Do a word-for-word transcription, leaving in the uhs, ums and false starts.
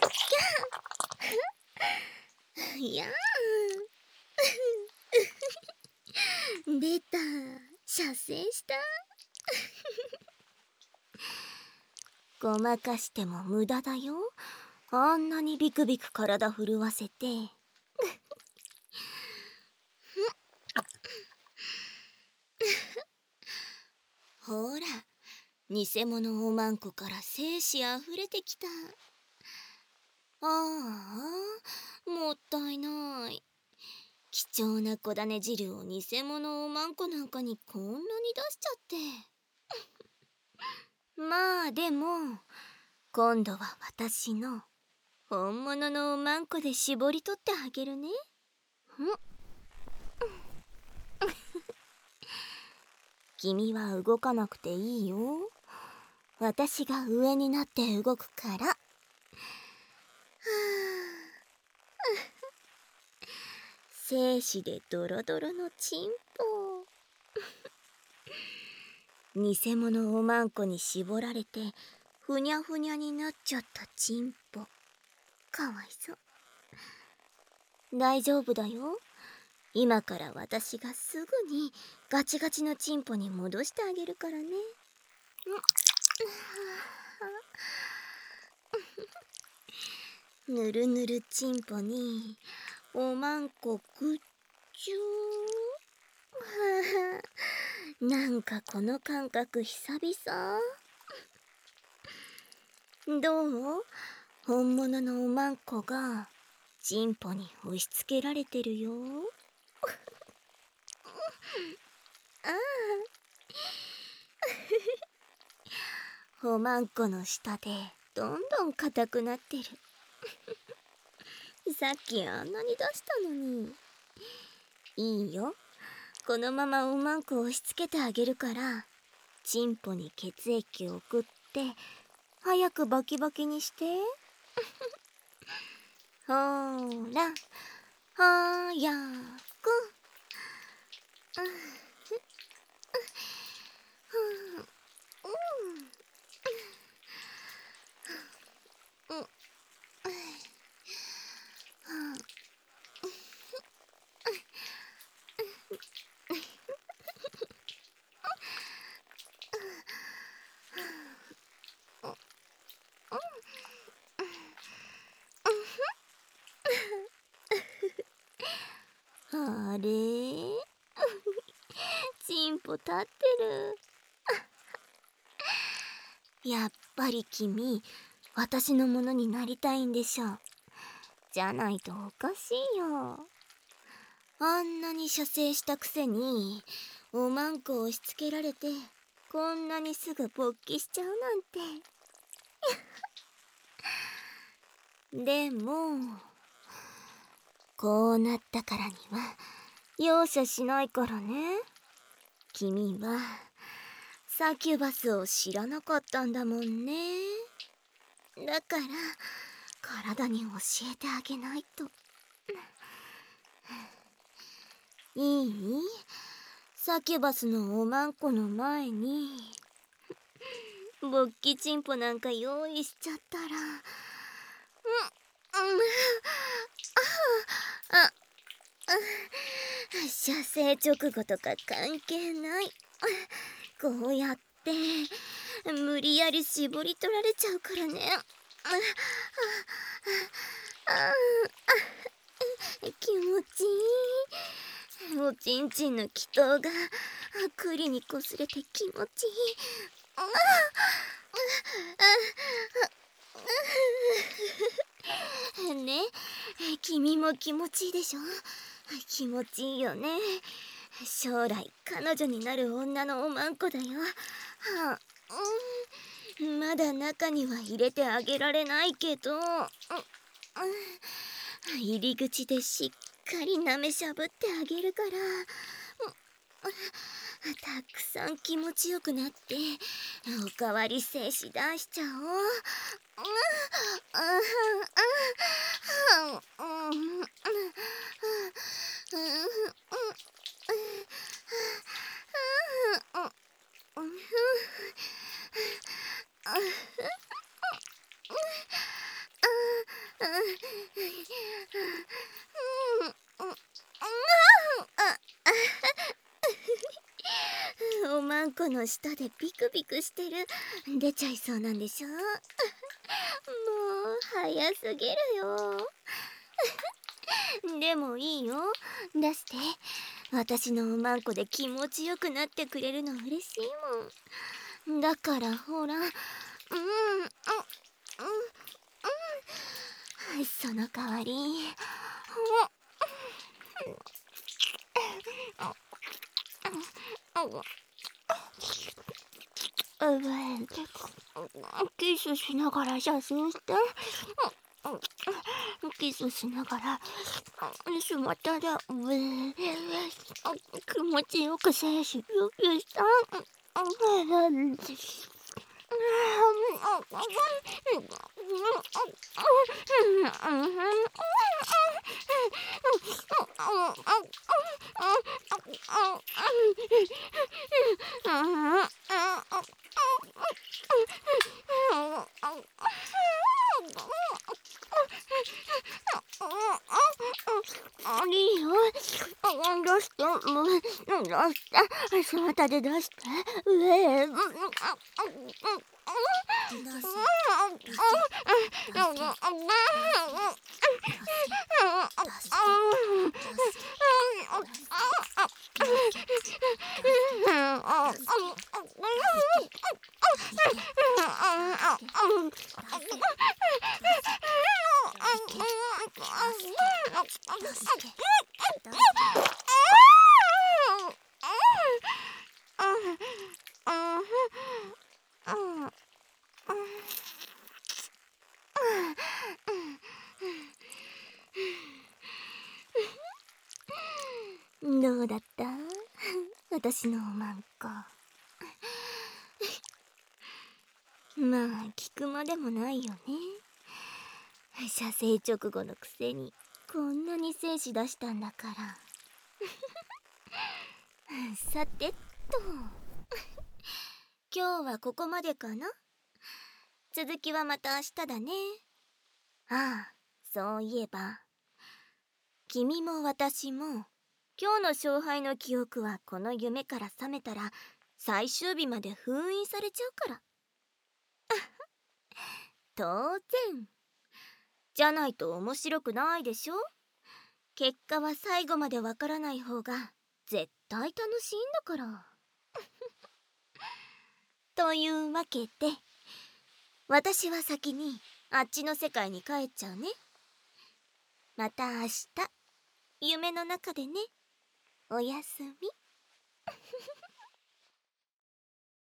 いやー出た、射精したごまかしても無駄だよ。あんなにビクビク体震わせてほら、偽物おまんこから精子あふれてきた。ああ、もったいない。貴重な小種汁を偽物おまんこなんかにこんなに出しちゃってまあでも今度は私の本物のおまんこで絞り取ってあげるね。ん君は動かなくていいよ。私が上になって動くから。はあ精子でドロドロのチンポ偽物おまんこに絞られてふにゃふにゃになっちゃったチンポ、かわいそう。大丈夫だよ。今から私がすぐにガチガチのチンポに戻してあげるからね。ぬるぬるチンポにおまんこぐっちゅーなんかこの感覚久々。どう？本物のおまんこがチンポに押し付けられてるよ。ああおまんこの下でどんどん硬くなってるさっきあんなに出したのに。いいよ、このままおまんこ押し付けてあげるからチンポに血液を送って早くバキバキにしてほーら早く。あれチンポ立ってる。やっぱり君私のものになりたいんでしょ。じゃないとおかしいよ。あんなに射精したくせにおまんこ押し付けられてこんなにすぐ勃起しちゃうなんてでもこうなったからには容赦しないからね。君はサキュバスを知らなかったんだもんね。だから体に教えてあげないと。いい？サキュバスのおまんこの前に勃起チンポなんか用意しちゃったら、うん、うん、あ、あ、射精直後とか関係ない。こうやって無理やり絞り取られちゃうからね。気持ちいい。おちんちんの気筒が栗にこすれて気持ちいい。ね、君も気持ちいいでしょ。気持ちいいよね。将来彼女になる女のおまんこだよ。はあ、うん、まだ中には入れてあげられないけど、うん、入り口でしっかり舐めしゃぶってあげるから、たくさん気持ちよくなっておかわり精子出しちゃおう。 おまんこの舌でビクビクしてる。出ちゃいそうなんでしょ。もう早すぎるよ。でもいいよ、出して。私のおまんこで気持ちよくなってくれるの嬉しいもん。だからほら、うんうんうんうん、その代わり、キスしながら射精して、キスしながらしまったら気持ちよく精子要求した。いいよ、出して、もう出して、その手で出して、上へ。出せ、出せ、出せ、どうだった？私のおまんこ。まあ聞くまでもないよね。射精直後のくせにこんなに精子出したんだから。さてと今日はここまでかな。続きはまた明日だね。ああ、そういえば君も私も今日の勝敗の記憶はこの夢から覚めたら最終日まで封印されちゃうから。当然じゃないと面白くないでしょ。結果は最後までわからない方が絶対楽しいんだから。というわけで私は先にあっちの世界に帰っちゃうね。また明日夢の中でね。おやすみ。